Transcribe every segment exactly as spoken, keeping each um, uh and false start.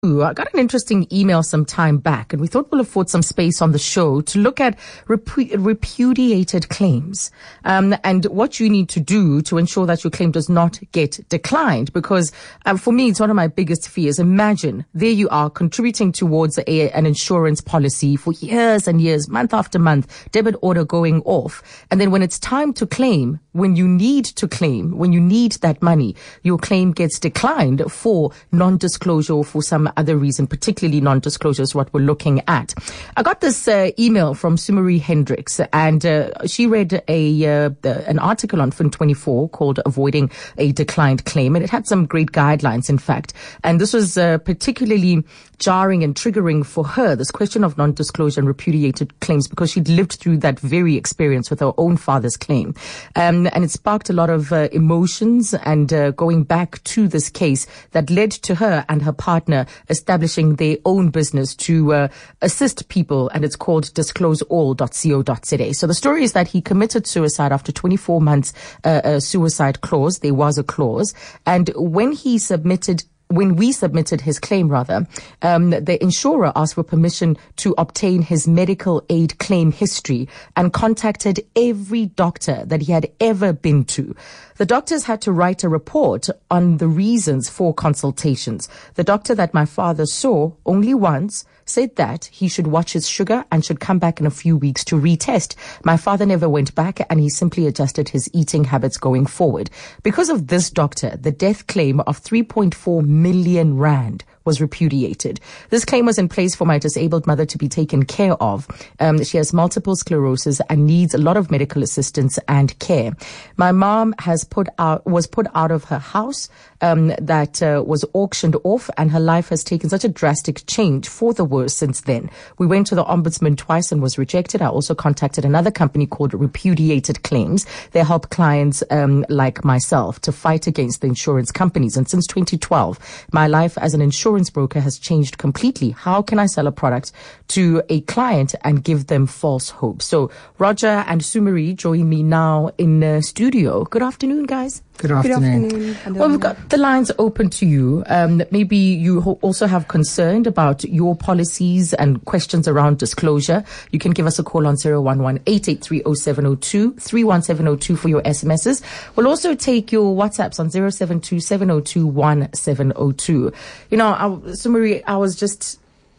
I got an interesting email some time back, and we thought we'll afford some space on the show to look at repu- repudiated claims um, and what you need to do to ensure that your claim does not get declined. Because uh, for me, it's one of my biggest fears. Imagine there you are contributing towards a, an insurance policy for years and years, month after month, debit order going off. And then when it's time to claim, when you need to claim, when you need that money, your claim gets declined for non-disclosure or for some other reason, particularly non-disclosure is what we're looking at. I got this uh, email from Sumari Hendricks, and uh, she read a uh, an article on Fin twenty-four called Avoiding a Declined Claim, and it had some great guidelines, in fact. And this was uh, particularly jarring and triggering for her, this question of non-disclosure and repudiated claims, because she'd lived through that very experience with her own father's claim. Um, and it sparked a lot of uh, emotions and uh, going back to this case that led to her and her partner establishing their own business to uh, assist people, and it's called disclose all dot co dot za. So the story is that he committed suicide after twenty-four months, uh, a suicide clause. There was a clause. And when he submitted When we submitted his claim, rather, um, the insurer asked for permission to obtain his medical aid claim history and contacted every doctor that he had ever been to. The doctors had to write a report on the reasons for consultations. The doctor that my father saw only once said that he should watch his sugar and should come back in a few weeks to retest. My father never went back, and he simply adjusted his eating habits going forward. Because of this doctor, the death claim of three point four million rand was repudiated. This claim was in place for my disabled mother to be taken care of. Um, she has multiple sclerosis and needs a lot of medical assistance and care. My mom has put out, was put out of her house, um, that uh, was auctioned off, and her life has taken such a drastic change for the worse since then. We went to the ombudsman twice and was rejected. I also contacted another company called Repudiated Claims. They help clients um, like myself to fight against the insurance companies. And since twenty twelve, my life as an insurance broker has changed completely. How can I sell a product to a client and give them false hope? So Roger and Sumari join me now in the studio. Good afternoon, guys. Good afternoon. Good afternoon. Well, we've got the lines open to you. Um, maybe you ho- also have concern about your policies and questions around disclosure. You can give us a call on zero one one, eight eight three, zero seven zero two, three one seven zero two for your S M Ses. We'll also take your WhatsApps on zero seven two, seven zero two, one seven zero two. You know, I, Sumari, I was just,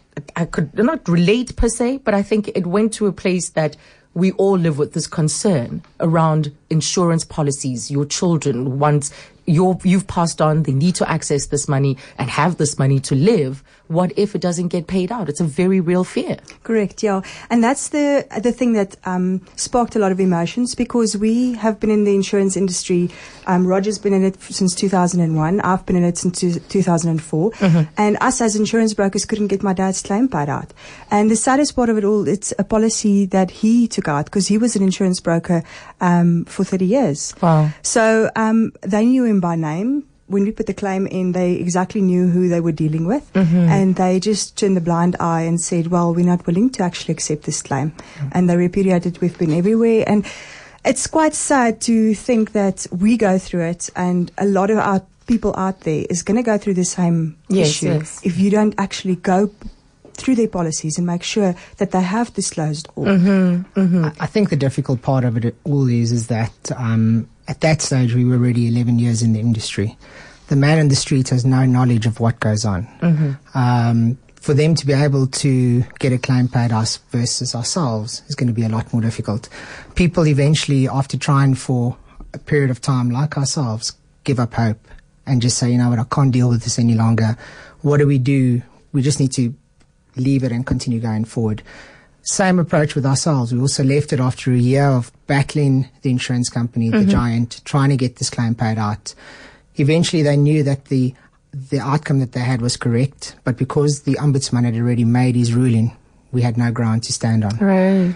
I could not relate per se, but I think it went to a place that we all live with this concern around insurance policies. Your children, once you're, you've passed on, they need to access this money and have this money to live. What if it doesn't get paid out? It's a very real fear. Correct, yeah. And that's the the thing that um, sparked a lot of emotions, because we have been in the insurance industry. Um, Roger's been in it since two thousand one. I've been in it since two thousand four. Mm-hmm. And us as insurance brokers couldn't get my dad's claim paid out. And the saddest part of it all, it's a policy that he took out because he was an insurance broker um, for thirty years. Wow. So um, they knew him by name. When we put the claim in, they exactly knew who they were dealing with. Mm-hmm. And they just turned the blind eye and said, well, we're not willing to actually accept this claim. Mm-hmm. And they repudiated. We've been everywhere. And it's quite sad to think that we go through it, and a lot of our people out there is going to go through the same yes, issue yes. if you don't actually go through their policies and make sure that they have disclosed all. Mm-hmm. Mm-hmm. I think the difficult part of it all is, is that um, at that stage we were already eleven years in the industry. The man in the street has no knowledge of what goes on. Mm-hmm. Um, for them to be able to get a claim paid us versus ourselves is going to be a lot more difficult. People eventually, after trying for a period of time like ourselves, give up hope and just say, you know what, I can't deal with this any longer. What do we do? We just need to leave it and continue going forward. Same approach with ourselves. We also left it after a year of battling the insurance company, mm-hmm. the giant, trying to get this claim paid out. Eventually they knew that the the outcome that they had was correct, but because the ombudsman had already made his ruling, we had no ground to stand on. Right.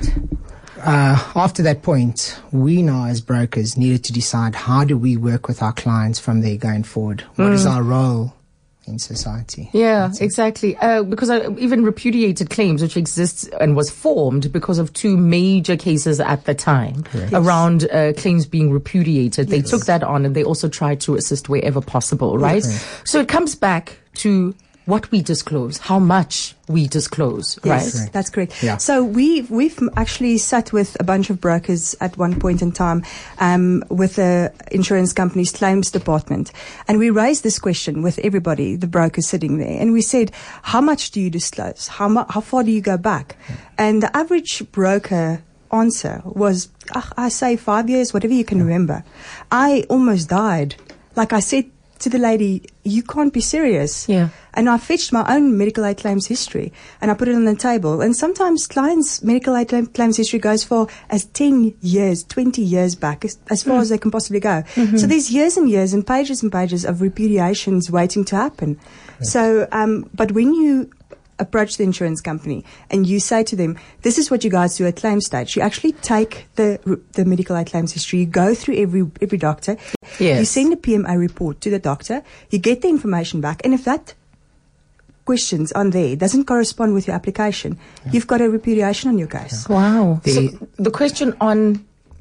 Uh, after that point, we now as brokers needed to decide, how do we work with our clients from there going forward? What mm. is our role in society? Yeah, exactly. Uh, because I, even repudiated claims, which exists and was formed because of two major cases at the time yes. around uh, claims being repudiated. They yes. took that on, and they also tried to assist wherever possible, right? Okay. So it comes back to what we disclose, how much we disclose, Yes, right? Correct. that's correct. Yeah. So we've we've actually sat with a bunch of brokers at one point in time um, with the insurance company's claims department, and we raised this question with everybody, the brokers sitting there, and we said, how much do you disclose? How mu- how far do you go back? And the average broker answer was, "Ah, I say five years, whatever you can remember." I almost died. Like I said to the lady, you can't be serious. Yeah. And I fetched my own medical aid claims history and I put it on the table. And sometimes clients' medical aid claim- claims history goes for as ten years, twenty years back, as, as far mm. as they can possibly go. Mm-hmm. So there's years and years and pages and pages of repudiations waiting to happen. Right. So, um, but when you approach the insurance company and you say to them, this is what you guys do at claim stage, you actually take the the medical aid claims history, you go through every every doctor, yes. you send a P M A report to the doctor, you get the information back, and if that questions on there doesn't correspond with your application, yeah. you've got a repudiation on your case. Wow. The, so the question on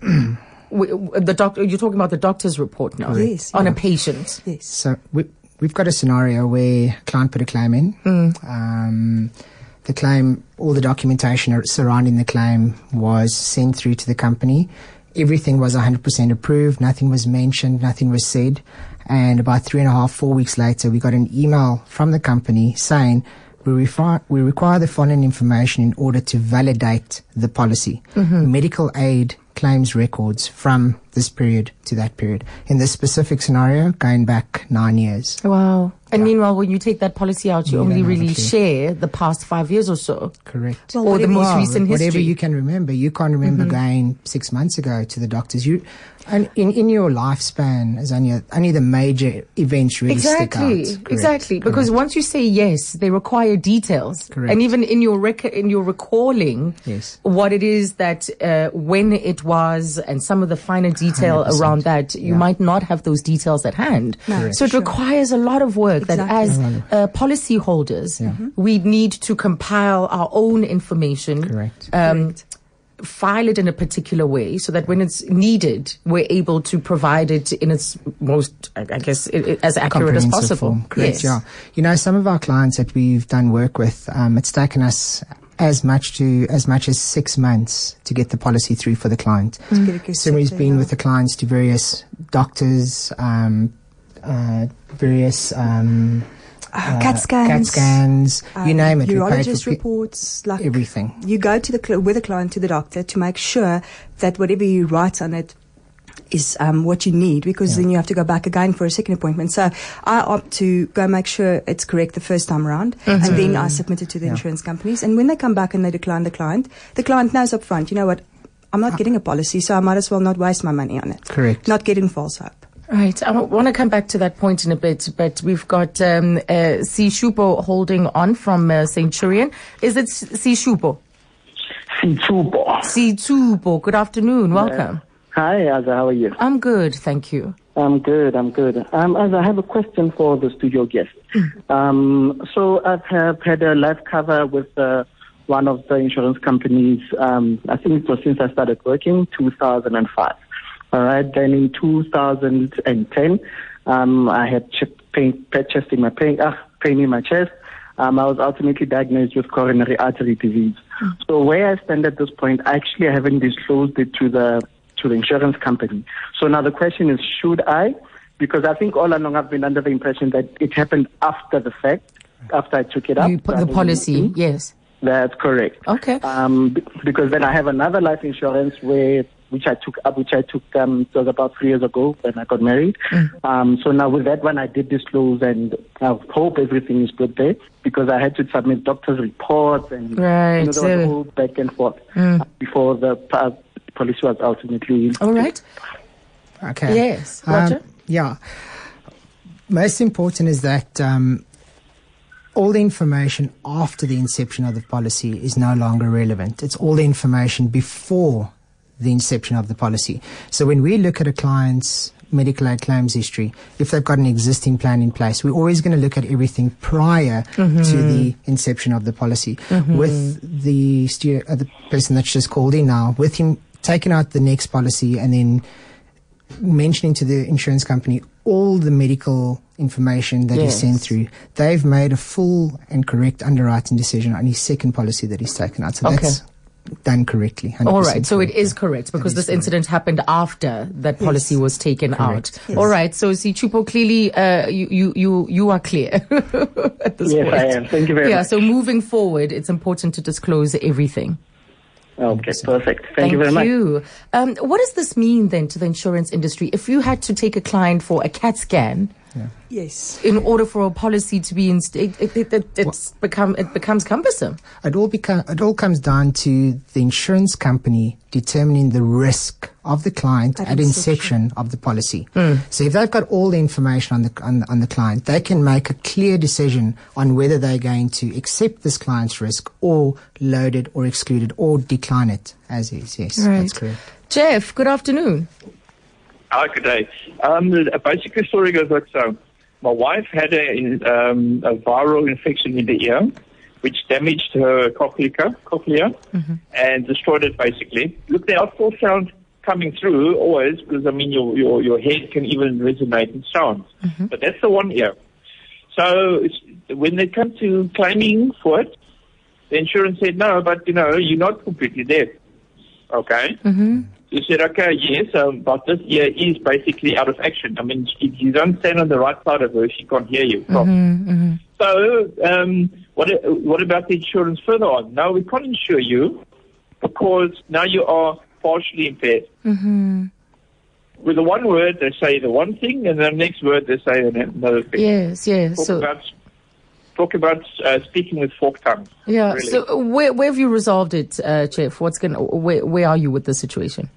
w- the doctor, you're talking about the doctor's report now, yes, on yeah. a patient. Yes. So we, we've got a scenario where a client put a claim in. Mm. Um, the claim, all the documentation surrounding the claim was sent through to the company. Everything was one hundred percent approved. Nothing was mentioned. Nothing was said. And about three and a half, four weeks later, we got an email from the company saying, we, refi- we require the following information in order to validate the policy. Mm-hmm. Medical aid claims records from this period to that period. In this specific scenario, going back nine years. Wow. And Yeah. meanwhile, when you take that policy out, you You only don't have really a clue. share the past five years or so. Correct. Well, Or the whatever- most Well, recent history. Whatever you can remember. You can't remember Mm-hmm. going six months ago to the doctors. You, and in, in your lifespan, is only, only the major events really Exactly, stick out. Correct. exactly. Because Correct. once you say yes, they require details. Correct. And even in your rec- in your recalling, Yes. what it is that uh, when it was, and some of the finer detail one hundred percent. around that, you Yeah. might not have those details at hand. No, Correct. So it sure. requires a lot of work that Exactly. as uh, policy holders, Yeah. we need to compile our own information. Correct. Um, Correct. file it in a particular way so that when it's needed, we're able to provide it in its most, I I guess, i- i- as accurate as Comprehensive possible. form. Correct, Yes. yeah. You know, some of our clients that we've done work with, um, it's taken us as much to as much as six months to get the policy through for the client. To get it Somebody's accepted, been yeah. with the clients to various doctors, um, uh, various um, Uh, uh, CAT scans. CAT scans, you um, name it. we paid Urologist for reports, like everything. You go to the cl- with the client to the doctor to make sure that whatever you write on it is um, what you need, because Yeah. then you have to go back again for a second appointment. So I opt to go make sure it's correct the first time around, and then I submit it to the Yeah. insurance companies. And when they come back and they decline the client, the client knows up front, you know what, I'm not getting a policy, so I might as well not waste my money on it. Correct. Not get in false hope. Right. I want to come back to that point in a bit, but we've got um, uh, C. Shupo holding on from uh, Centurion. Is it C. Shupo? Sitsubo. C. Tubo. Good afternoon. Welcome. Hi, Azza. How are you? I'm good, thank you. I'm good. I'm good. Um, Azza, I have a question for the studio guest. um, so I've have had a life cover with uh, one of the insurance companies. Um, I think it was since I started working, two thousand five. All right. Then in two thousand ten, um, I had ch- pain, chest in my pain, uh, pain in my chest. Um, I was ultimately diagnosed with coronary artery disease. Mm. So where I stand at this point, actually I haven't disclosed it to the to the insurance company. So now the question is, should I? Because I think all along I've been under the impression that it happened after the fact, after I took it up. You put the policy, yes. That's correct. Okay. Um, b- because then I have another life insurance where which I took up, which I took um, it was about three years ago when I got married. Mm. Um, so now with that one, I did disclose, and I hope everything is good there, because I had to submit doctor's reports and right. you know, there was a whole back and forth mm. before the uh, policy was ultimately. All right. Okay. Yes, Roger? Um, yeah. Most important is that um, all the information after the inception of the policy is no longer relevant. It's all the information before the inception of the policy. So when we look at a client's medical aid claims history, if they've got an existing plan in place, we're always going to look at everything prior mm-hmm. to the inception of the policy. Mm-hmm. With the, stu- uh, the person that's just called in now, with him taking out the next policy and then mentioning to the insurance company all the medical information that Yes. he sent through. They've made a full and correct underwriting decision on his second policy that he's taken out. So Okay. that's done correctly. one hundred All percent right, so it correct. is correct because is this correct. incident happened after that policy Yes. was taken Correct. out. Yes. All right, so see, Chupo, clearly uh, you, you, you, you are clear at this Yes, point. I am. Thank you very yeah, much. so moving forward, it's important to disclose everything. Okay, perfect. Thank, you very much. you. Um, what does this mean then to the insurance industry? If you had to take a client for a CAT scan Yes. in order for a policy to be inst- it, it, it, it, it's become it becomes cumbersome. It all become, it all comes down to the insurance company determining the risk of the client At at, inception. inception of the policy. So if they've got all the information on the, on the on the client, they can make a clear decision on whether they're going to accept this client's risk or load it or exclude it or decline it as is. Yes, Right. that's correct. Jeff, good afternoon. Hi, good day. Um, basically, the story goes like so. My wife had a, um, a viral infection in the ear, which damaged her cochlea, cochlea and destroyed it, basically. Look, there are still sounds coming through, always, because, I mean, your, your, your head can even resonate in sound. But that's the one ear. So it's, when they come to claiming for it, the insurance said, no, but, you know, you're not completely deaf. Okay? Mm-hmm. You said, okay, yes, um, but this ear is basically out of action. I mean, if you don't stand on the right side of her, she can't hear you. Mm-hmm. So, um, what what about the insurance further on? No, we can't insure you because now you are partially impaired. Mm-hmm. With the one word, they say the one thing, and the next word, they say another thing. Yes, yes. Talk So about, talk about uh, speaking with forked tongue. yeah. really. So uh, where where have you resolved it, uh, Jeff? What's going? Where where are you with the situation?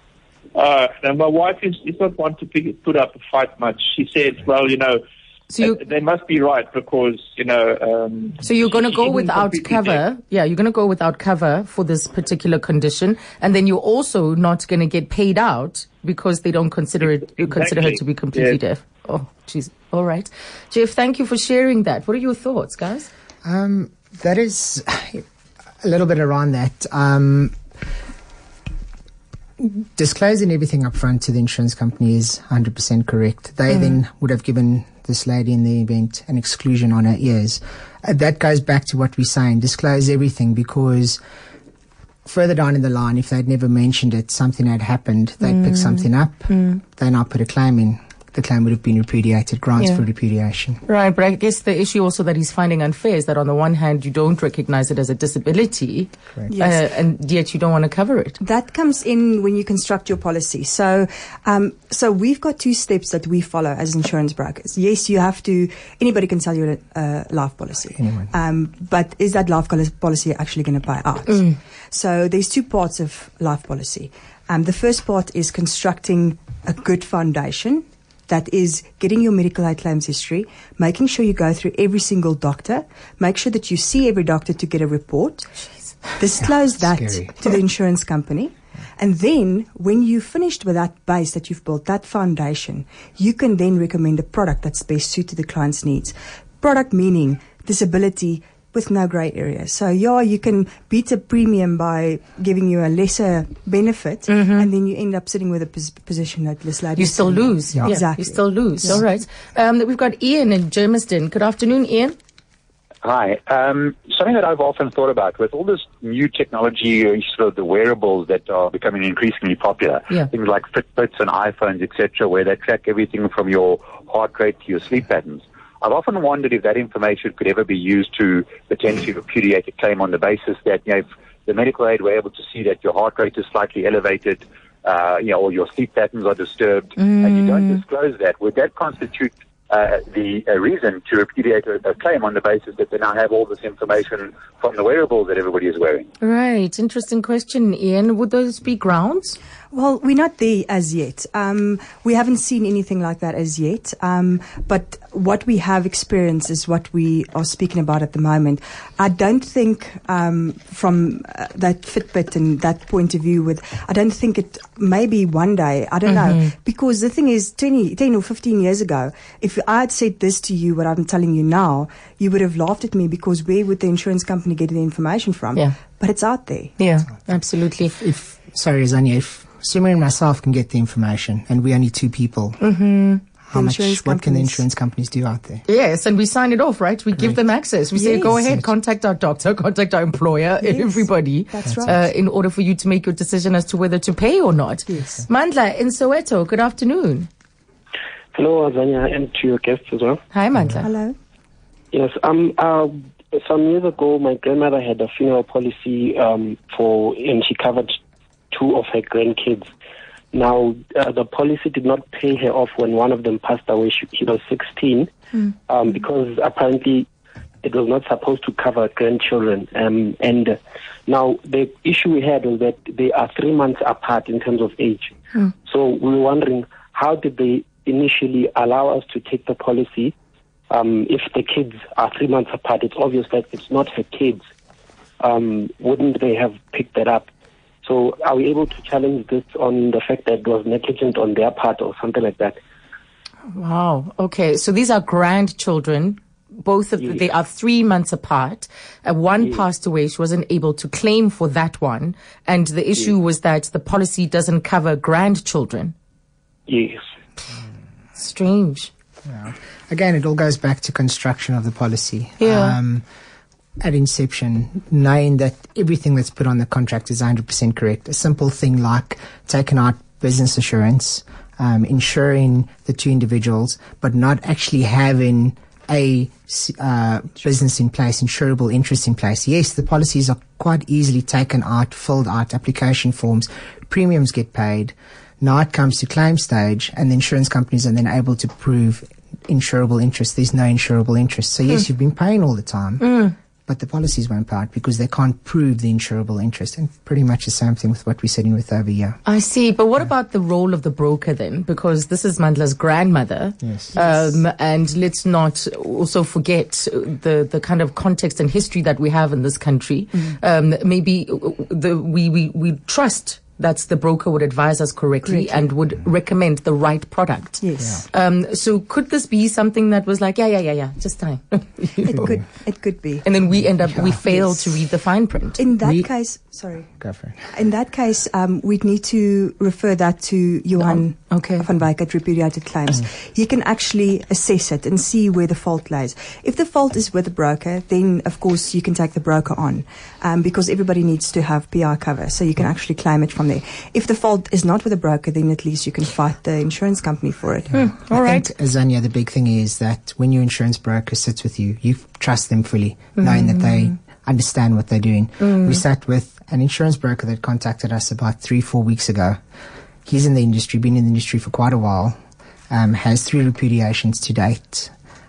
Uh, now, my wife is, is not one to pick, put up a fight much. She said, well, you know, So you uh, they must be right because, you know... Um, so you're going to she go isn't without completely cover. deaf. Yeah, you're going to go without cover for this particular condition, and then you're also not going to get paid out because they don't consider it. You consider her Exactly. to be completely Yes. deaf. Oh, jeez. All right, Jeff. Thank you for sharing that. What are your thoughts, guys? Um, that is a little bit around that. Um, disclosing everything up front to the insurance company is one hundred percent correct. They then would have given this lady in the event an exclusion on her ears. Uh, that goes back to what we're saying. Disclose everything because further down in the line, if they'd never mentioned it, something had happened, they'd pick something up, they now put a claim in. The claim would have been repudiated, grounds Yeah. for repudiation. Right, but I guess the issue also that he's finding unfair is that on the one hand you don't recognize it as a disability, Correct. Yes. uh, and yet you don't want to cover it. That comes in when you construct your policy. So, um, so we've got two steps that we follow as insurance brokers. Yes, you have to. Anybody can sell you a uh, life policy, Anyone. um, but is that life col- policy actually going to pay out? So, there's two parts of life policy. Um, the first part is constructing a good foundation. That is getting your medical aid claims history, making sure you go through every single doctor, make sure that you see every doctor to get a report, disclose Yeah, that scary. to the insurance company. And then when you've finished with that base that you've built, that foundation, you can then recommend a product that's best suited to the client's needs. Product meaning disability with no grey area. So yeah, you can beat a premium by giving you a lesser benefit, and then you end up sitting with a pos- position that this lady You is still in. lose. Yeah. Exactly. You still lose. Yeah. All right. Um, we've got Ian in Germiston. Good afternoon, Ian. Hi. Um, something that I've often thought about with all this new technology, uh, sort of the wearables that are becoming increasingly popular, Yeah. things like Fitbits and iPhones, et cetera, where they track everything from your heart rate to your sleep patterns. I've often wondered if that information could ever be used to potentially repudiate a claim on the basis that, you know, if the medical aid were able to see that your heart rate is slightly elevated, uh, you know, or your sleep patterns are disturbed, and you don't disclose that, would that constitute uh, the uh, reason to repudiate a, a claim on the basis that they now have all this information from the wearables that everybody is wearing? Right. Interesting question, Ian. Would those be grounds? Well, we're not there as yet. Um, we haven't seen anything like that as yet. Um, but what we have experienced is what we are speaking about at the moment. I don't think, um, from uh, that Fitbit and that point of view, with I don't think it. Maybe one day, I don't know, because the thing is, twenty, ten or fifteen years ago, if I had said this to you, what I'm telling you now, you would have laughed at me because where would the insurance company get the information from? Yeah. But it's out there. Yeah, absolutely. If sorry, Zanya, if Summer and myself can get the information, and we're only two people. Mm-hmm. How The much, insurance what can the companies. insurance companies do out there? Yes, and we sign it off, right? We give them access. We say, Yes. go ahead, contact our doctor, contact our employer, Yes, everybody. that's right. Uh, in order for you to make your decision as to whether to pay or not. Yes. Mandla in Soweto, good afternoon. Hello, Azania, and to your guests as well. Hi, Mandla. Hello. Yes, um, uh, some years ago, my grandmother had a funeral policy um, for, and she covered two of her grandkids. Now, uh, the policy did not pay her off when one of them passed away. She, she was sixteen, Mm. um, because apparently it was not supposed to cover grandchildren. Um, and uh, now the issue we had was that they are three months apart in terms of age. Mm. So we were wondering, how did they initially allow us to take the policy um, if the kids are three months apart? It's obvious that it's not her kids. Um, wouldn't they have picked that up? So are we able to challenge this on the fact that it was negligent on their part or something like that? Wow. Okay. So these are grandchildren. Both of them, Yes. they are three months apart. Uh, one Yes. passed away. She wasn't able to claim for that one. And the issue was that the policy doesn't cover grandchildren. Yes. Strange. Again, it all goes back to construction of the policy. Yeah. Um, at inception, knowing that everything that's put on the contract is one hundred percent correct. A simple thing like taking out business assurance, um, insuring the two individuals, but not actually having a uh, business in place, insurable interest in place. Yes, the policies are quite easily taken out, filled out, application forms, premiums get paid. Now it comes to claim stage, and the insurance companies are then able to prove insurable interest. There's no insurable interest. So yes, Mm. you've been paying all the time, Mm. but the policies won't pay out because they can't prove the insurable interest. And pretty much the same thing with what we're sitting with over here. I see. But what about the role of the broker then? Because this is Mandla's grandmother. Yes. Um, and let's not also forget the, the kind of context and history that we have in this country. Um, maybe the, we, we, we trust that the broker would advise us correctly, Correctly. and would recommend the right product. Yes. Um, so could this be something that was like, yeah, yeah, yeah, yeah, just time. It could. It could be. And then we end up, we fail Yes. to read the fine print. In that We- case, sorry. Go for it. In that case, um, we'd need to refer that to Johan Oh, okay. van Wyk at Repudiated Claims. He can actually assess it and see where the fault lies. If the fault is with the broker, then of course you can take the broker on, um, because everybody needs to have P R cover, so you can actually claim it from there. If the fault is not with the broker, then at least you can fight the insurance company for it. All I right. think, Azania, the big thing is that when your insurance broker sits with you, you trust them fully, knowing that they understand what they're doing. We sat with an insurance broker that contacted us about three, four weeks ago. He's in the industry, been in the industry for quite a while, um, has three repudiations to date,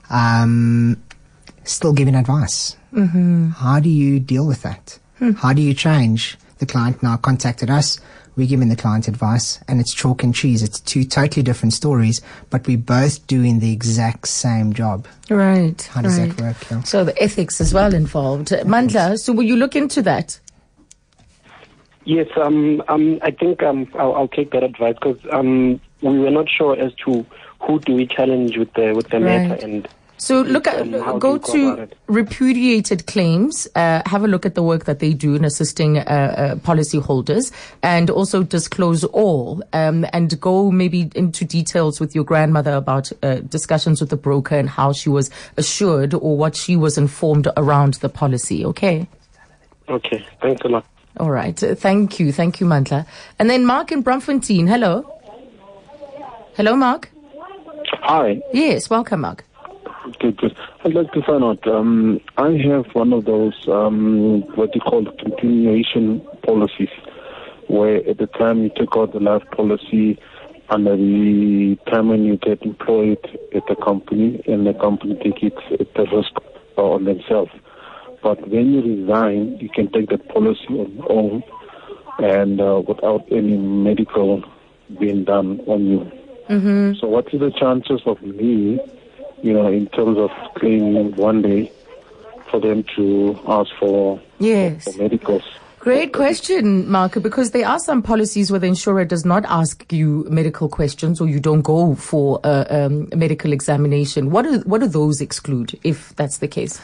um, still giving advice. Mm-hmm. How do you deal with that? How do you change? The client now contacted us. We're giving the client advice, and it's chalk and cheese. It's two totally different stories, but we're both doing the exact same job. Right. How does right. that work? Yeah? So the ethics as well involved. Mandla, so will you look into that? Yes, um, um, I think um, I'll, I'll take that advice because um, we were not sure as to who do we challenge with the with the Right. matter, and So look at, Um, how do go you go to about it? repudiated claims, uh, have a look at the work that they do in assisting uh, uh, policyholders, and also disclose all, um, and go maybe into details with your grandmother about uh, discussions with the broker and how she was assured or what she was informed around the policy. Okay. okay, thanks a lot. All right. Uh, Thank you. Thank you, Mandla. And then Mark in Bromfontein. Hello. Hello, Mark. Hi. Yes. Welcome, Mark. Good, good. I'd like to find out, um, I have one of those, um, what you call continuation policies, where at the time you took out the life policy under the time when you get employed at the company, and the company take it at the risk on themselves. But when you resign, you can take that policy on your own, and uh, without any medical being done on you. Mm-hmm. So what is the chances of me, you know, in terms of claiming one day for them to ask for, Yes. for medicals? Great question, Mark, because there are some policies where the insurer does not ask you medical questions, or you don't go for a um, medical examination. What do, what do those exclude, if that's the case?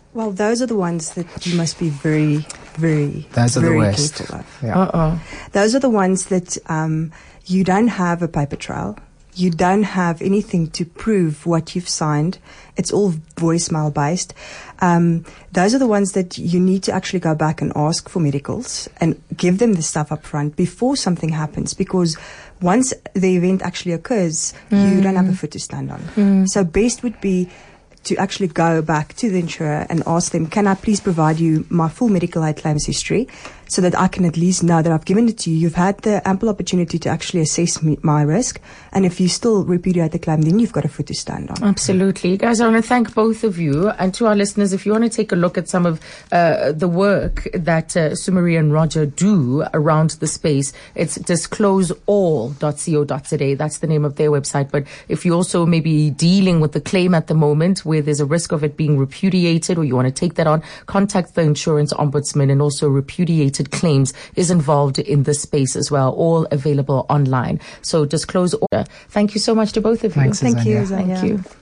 Well, those are the ones that you must be very, very, Those are the very worst. careful of. Yeah. Uh-uh. Those are the ones that um, you don't have a paper trail. You don't have anything to prove what you've signed. It's all voicemail based. Um, those are the ones that you need to actually go back and ask for medicals and give them the stuff up front before something happens, because once the event actually occurs, mm. you don't have a foot to stand on. Mm. So best would be to actually go back to the insurer and ask them, can I please provide you my full medical aid claims history so that I can at least know that I've given it to you. You've had the ample opportunity to actually assess me, my risk. And if you still repudiate the claim, then you've got a foot to stand on. Absolutely. Guys, I want to thank both of you. And to our listeners, if you want to take a look at some of uh, the work that uh, Sue-Marie and Roger do around the space, it's disclose all dot co dot za. That's the name of their website. But if you also may be dealing with the claim at the moment where there's a risk of it being repudiated, or you want to take that on, contact the insurance ombudsman. And also repudiated claims is involved in this space as well, all available online. So disclose order. Thank you so much to both of you. Thanks, Thank you. Azania. Azania. Thank you.